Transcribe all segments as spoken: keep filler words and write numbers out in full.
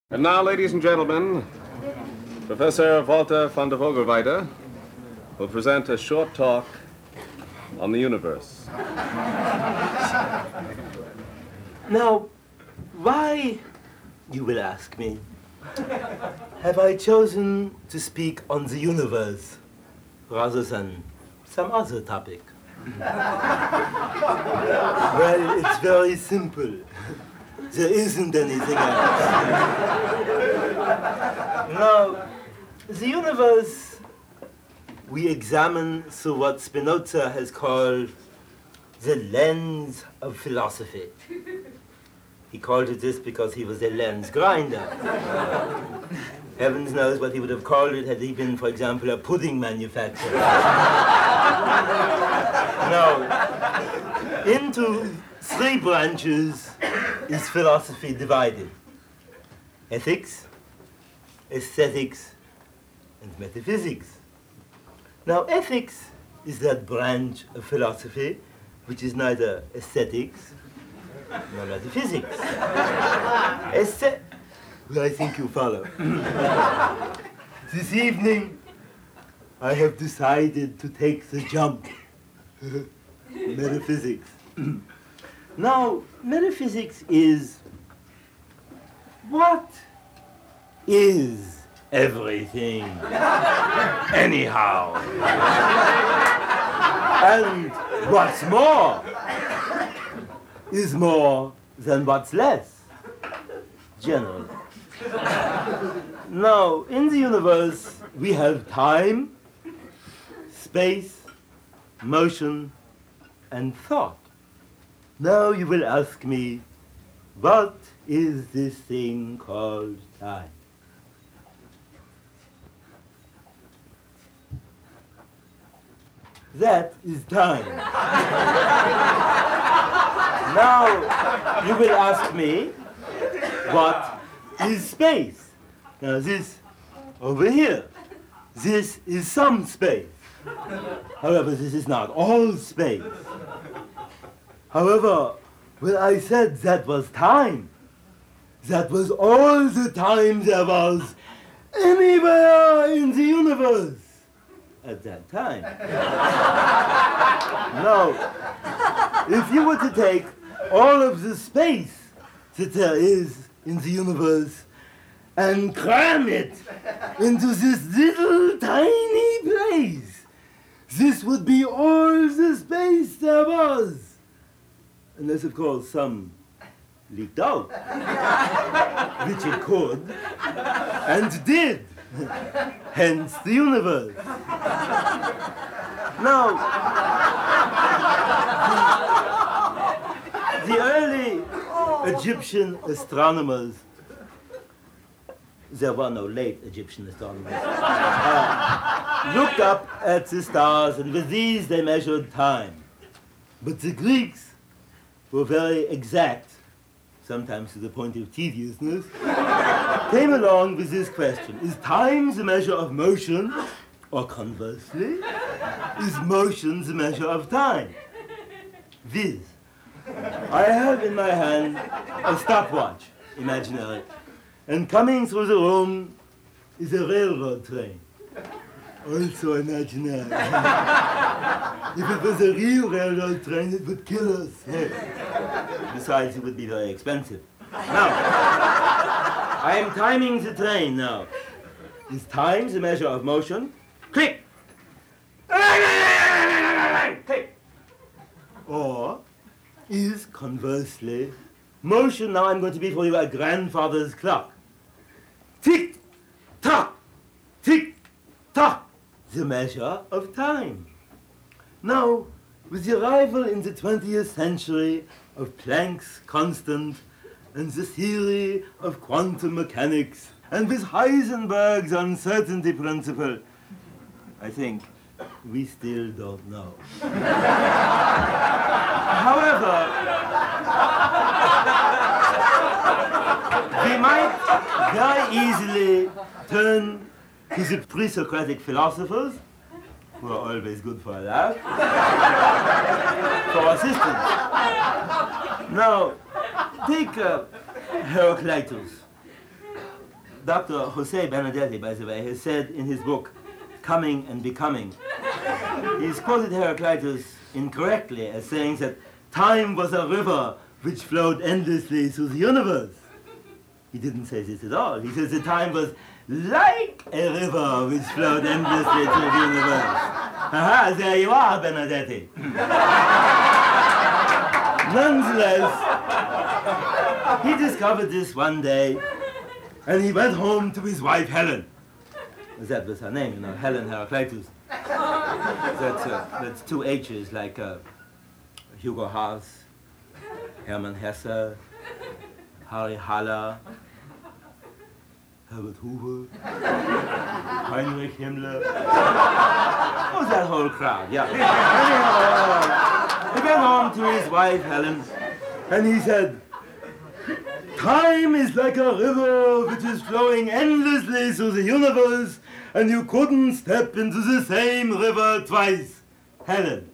And now, ladies and gentlemen, Professor Walter von der Vogelweide will present a short talk on the universe. Now, why, you will ask me, have I chosen to speak on the universe rather than some other topic? Well, it's very simple. There isn't anything else. Now, the universe we examine through what Spinoza has called the lens of philosophy. He called it this because he was a lens grinder. Heavens knows what he would have called it had he been, for example, a pudding manufacturer. Now, into three branches is philosophy divided: ethics, aesthetics, and metaphysics. Now, ethics is that branch of philosophy which is neither aesthetics nor metaphysics. Aesthet- well, I think you follow. This evening, I have decided to take the jump. Metaphysics. Now, metaphysics is what is everything, anyhow. And what's more is more than what's less, generally. Now, in the universe, we have time, space, motion, and thought. Now you will ask me, what is this thing called time? That is time. Now you will ask me, what is space? Now this over here, this is some space. However, this is not all space. However, when I said that was time, that was all the time there was anywhere in the universe at that time. Now, if you were to take all of the space that there is in the universe and cram it into this little tiny place, this would be all the space there was. Unless, of course, some leaked out, which it could, and did, hence the universe. Now, the, the early Egyptian astronomers, there were no late Egyptian astronomers, uh, looked up at the stars, and with these they measured time. But the Greeks were very exact, sometimes to the point of tediousness, came along with this question: is time the measure of motion, or conversely, is motion the measure of time? Viz, I have in my hand a stopwatch, imaginary, and coming through the room is a railroad train, also imaginary. If it was a real railroad train, it would kill us. Yes. Besides, it would be very expensive. Now, I am timing the train now. Is time the measure of motion? Click! Click! Or is, conversely, motion, now I'm going to be for you a grandfather's clock. Tick, tock, tick, tock, the measure of time. Now, with the arrival in the twentieth century of Planck's constant and the theory of quantum mechanics, and with Heisenberg's uncertainty principle, I think we still don't know. However, we might very easily turn to the pre-Socratic philosophers, who are always good for a laugh, for assistance. Now, take uh, Heraclitus. Doctor Jose Benedetti, by the way, has said in his book, Coming and Becoming, he's quoted Heraclitus incorrectly as saying that time was a river which flowed endlessly through the universe. He didn't say this at all. He says the time was like a river which flowed endlessly through the universe. Aha, there you are, Benedetti. Nonetheless, he discovered this one day, and he went home to his wife, Helen. That was her name, you know, Helen Heraclitus. That's, uh, that's two H's, like uh, Hugo Haas, Hermann Hesse, Harry Haller, Herbert Hoover, Heinrich Himmler. Oh, that whole crowd, yeah. Anyhow, he went home to his wife, Helen, and he said, time is like a river which is flowing endlessly through the universe, and you couldn't step into the same river twice. Helen.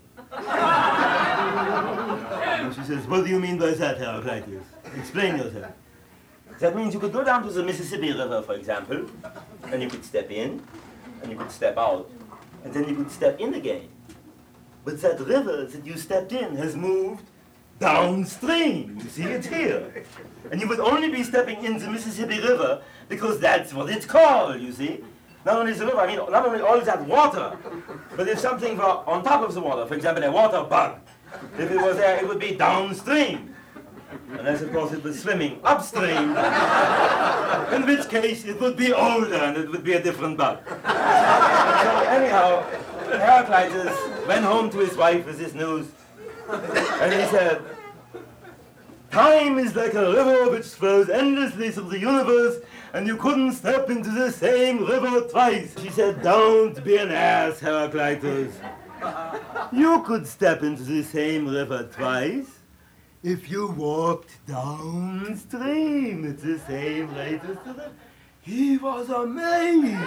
And she says, what do you mean by that, Heraclitus? Explain yourself. That means you could go down to the Mississippi River, for example, and you could step in, and you could step out, and then you could step in again. But that river that you stepped in has moved downstream. You see, it's here. And you would only be stepping in the Mississippi River because that's what it's called, you see. Not only the river, I mean, not only all that water, but if something were on top of the water, for example, a water bug, if it was there, it would be downstream. Unless, of course, it was swimming upstream, in which case it would be older and it would be a different bug. So anyhow, Heraclitus went home to his wife with this news, and he said, time is like a river which flows endlessly through the universe, and you couldn't step into the same river twice. She said, don't be an ass, Heraclitus. You could step into the same river twice if you walked downstream at the same rate as the river. He was amazed.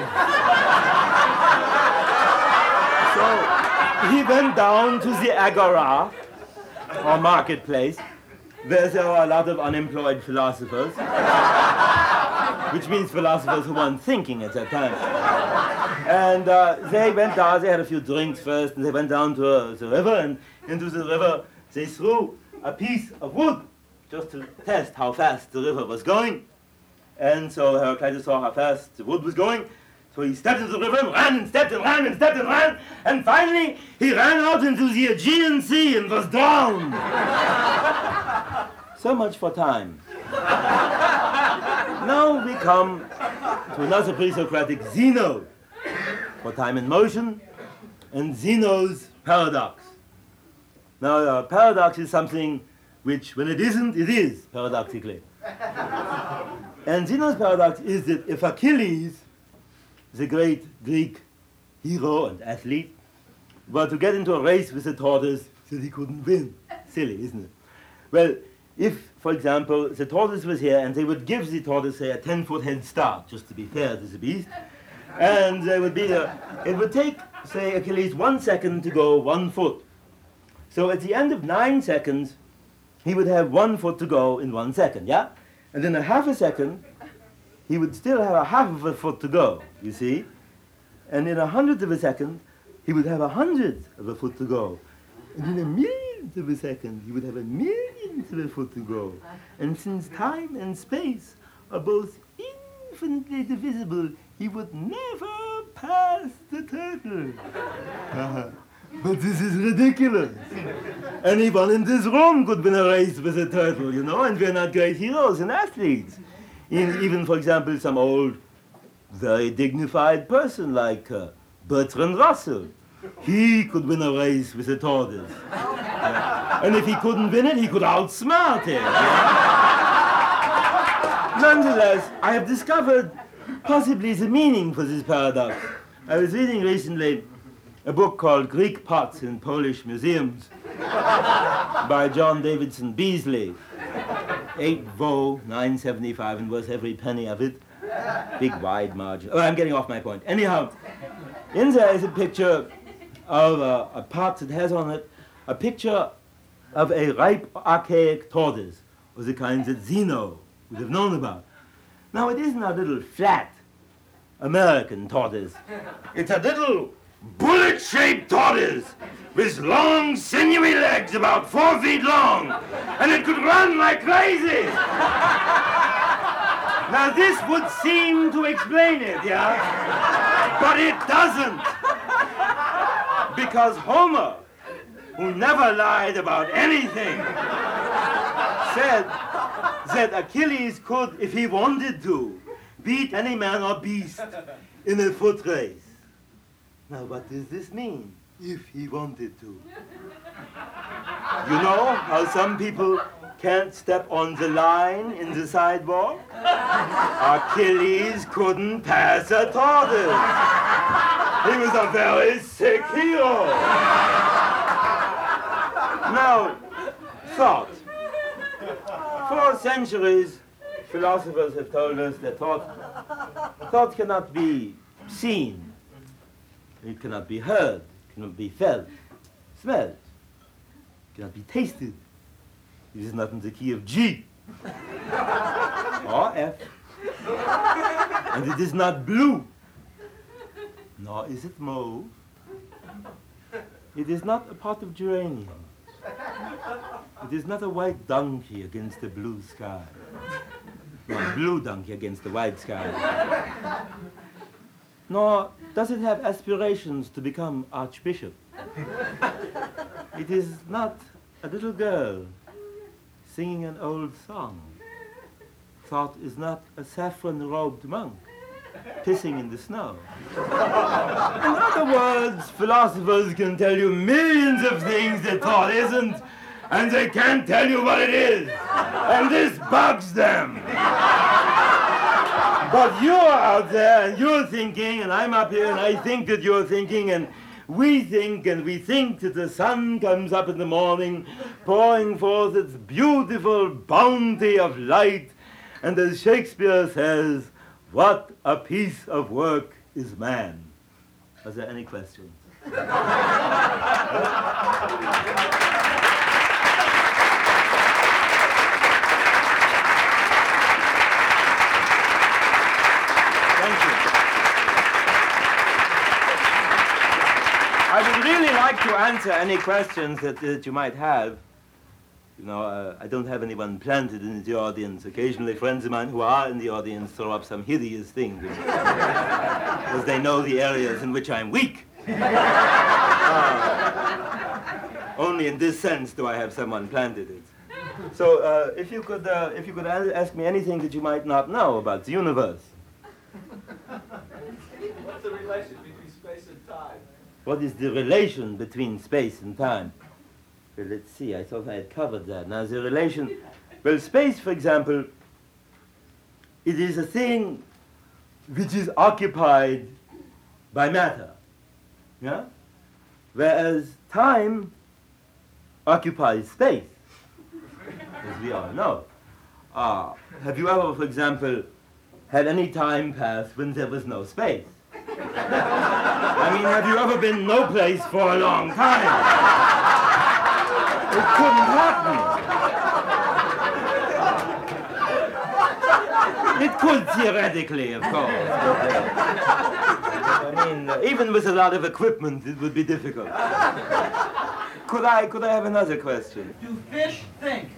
So he went down to the agora, or marketplace, where there were a lot of unemployed philosophers, which means philosophers who weren't thinking at that time. And uh, they went down, they had a few drinks first, and they went down to uh, the river, and into the river they threw a piece of wood, just to test how fast the river was going. And so Heraclitus saw how fast the wood was going, so he stepped into the river and ran and stepped and ran and stepped and ran, and finally he ran out into the Aegean Sea and was drowned. So much for time. Now we come to another pre-Socratic, Zeno, for time and motion, and Zeno's paradox. Now, a paradox is something which, when it isn't, it is, paradoxically. And Zeno's paradox is that if Achilles, the great Greek hero and athlete, were to get into a race with a tortoise, that he couldn't win. Silly, isn't it? Well, if, for example, the tortoise was here and they would give the tortoise, say, a ten-foot head start, just to be fair to the beast, and there would be a, it would take, say, Achilles one second to go one foot. So at the end of nine seconds, he would have one foot to go in one second, yeah? And in a half a second, he would still have a half of a foot to go, you see? And in a hundredth of a second, he would have a hundredth of a foot to go. And in a millionth of a second, he would have a millionth of a foot to go. And since time and space are both infinitely divisible, he would never pass the turtle. Uh-huh. But this is ridiculous. Anyone in this room could win a race with a turtle, you know, and we're not great heroes and athletes. In, even, for example, some old, very dignified person like uh, Bertrand Russell. He could win a race with a tortoise. Yeah. And if he couldn't win it, he could outsmart him. Yeah. Nonetheless, I have discovered possibly the meaning for this paradox. I was reading recently a book called Greek Pots in Polish Museums by John Davidson Beasley. Eight vo, nine seventy-five, and worth every penny of it. Big wide margin. Oh, I'm getting off my point. Anyhow, in there is a picture of a, a pot that has on it a picture of a ripe archaic tortoise, of the kind that Zeno would have known about. Now, it isn't a little flat American tortoise. It's a little bullet-shaped tortoise with long, sinewy legs about four feet long, and it could run like crazy. Now, this would seem to explain it, yeah? But it doesn't. Because Homer, who never lied about anything, said that Achilles could, if he wanted to, beat any man or beast in a foot race. Now, what does this mean, if he wanted to? You know how some people can't step on the line in the sidewalk? Achilles couldn't pass a tortoise. He was a very sick hero. Now, thought. For centuries, philosophers have told us that thought, thought cannot be seen. It cannot be heard, it cannot be felt, smelled, it cannot be tasted. It is not in the key of G or F. And it is not blue, nor is it mauve. It is not a pot of geranium. It is not a white donkey against the blue sky. No, a blue donkey against the white sky. Nor does it have aspirations to become archbishop. It is not a little girl singing an old song. Thought is not a saffron-robed monk pissing in the snow. In other words, philosophers can tell you millions of things that thought isn't, and they can't tell you what it is. And this bugs them. But you're out there and you're thinking, and I'm up here and I think that you're thinking, and we think and we think that the sun comes up in the morning, pouring forth its beautiful bounty of light, and as Shakespeare says, what a piece of work is man. Are there any questions? I would really like to answer any questions that, that you might have. You know, uh, I don't have anyone planted in the audience. Occasionally friends of mine who are in the audience throw up some hideous thing, you know, because they know the areas in which I'm weak. Uh, only in this sense do I have someone planted it. So uh, if you could, uh, if you could ask me anything that you might not know about the universe. What's the relation between space and time? What is the relation between space and time? Well, let's see, I thought I had covered that. Now, the relation, well, space, for example, it is a thing which is occupied by matter, yeah? Whereas time occupies space, as we all know. Uh, have you ever, for example, had any time pass when there was no space? I mean, have you ever been no place for a long time? It couldn't happen. It could theoretically, of course. I mean, uh, even with a lot of equipment, it would be difficult. Could I, could I have another question? Do fish think?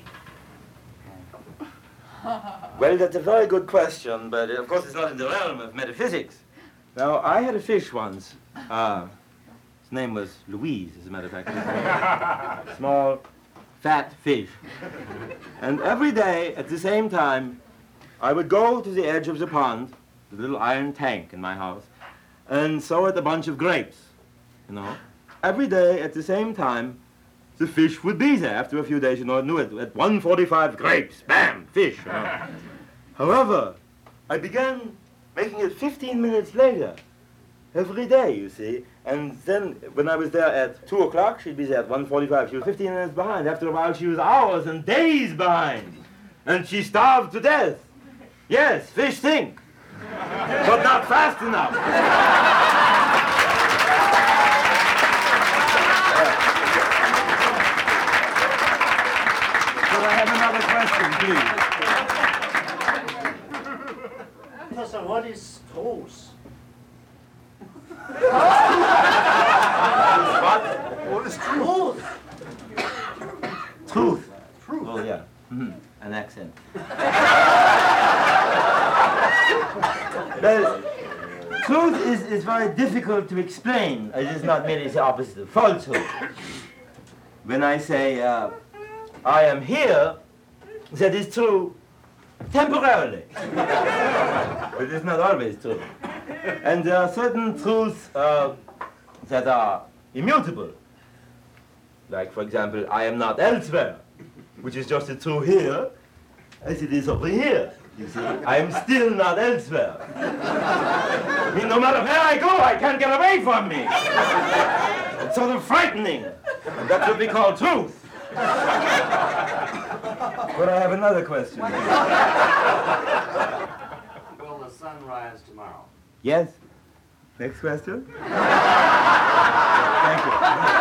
Well, that's a very good question, but of course it's not in the realm of metaphysics. Now, I had a fish once. Uh, his name was Louise, as a matter of fact. Small, fat fish. And every day, at the same time, I would go to the edge of the pond, the little iron tank in my house, and sow it a bunch of grapes, you know. Every day, at the same time, the fish would be there. After a few days, you know, I knew it. At one forty-five, grapes, bam, fish. You know. However, I began making it fifteen minutes later, every day, you see. And then, when I was there at two o'clock, she'd be there at one forty-five. She was fifteen minutes behind. After a while, she was hours and days behind. And she starved to death. Yes, fish think, but not fast enough. Could I have another question, please? Professor, what is truth? What is Truth. truth? Truth. Oh, yeah. Mhm. An accent. Well, truth is, is very difficult to explain. It is not merely the opposite of falsehood. When I say, uh, I am here, that is true temporarily. But it's not always true. And there are certain truths uh, that are immutable. Like, for example, I am not elsewhere, which is just as true here as it is over here. You see, I am still not elsewhere. I mean, no matter where I go, I can't get away from me. It's sort of frightening. And that should be called truth. But I have another question. Will the sun rise tomorrow? Yes? Next question? Thank you.